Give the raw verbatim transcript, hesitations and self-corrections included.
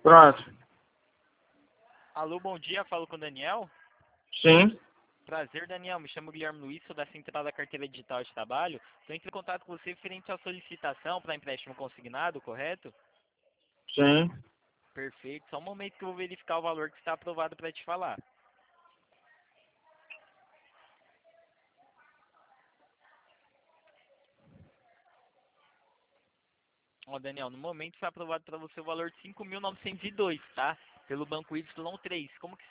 Pronto. Alô, bom dia, falo com o Daniel. Sim, Prazer, Daniel. Me chamo Guilherme Luiz, sou da Central da Carteira Digital de Trabalho. Estou entrando em contato com você referente à solicitação para empréstimo consignado, correto? sim. Perfeito. Só um momento que eu vou verificar o valor que está aprovado para te falar. Ó, Daniel, no momento foi aprovado para você o valor de cinco mil novecentos e dois, tá? Pelo banco Y três. Como que